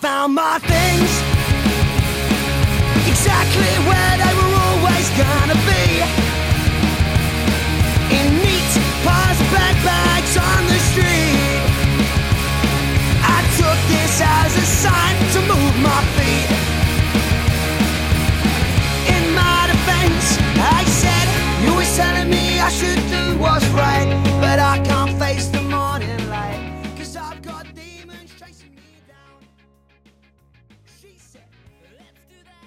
found my things exactly where they were always gonna be.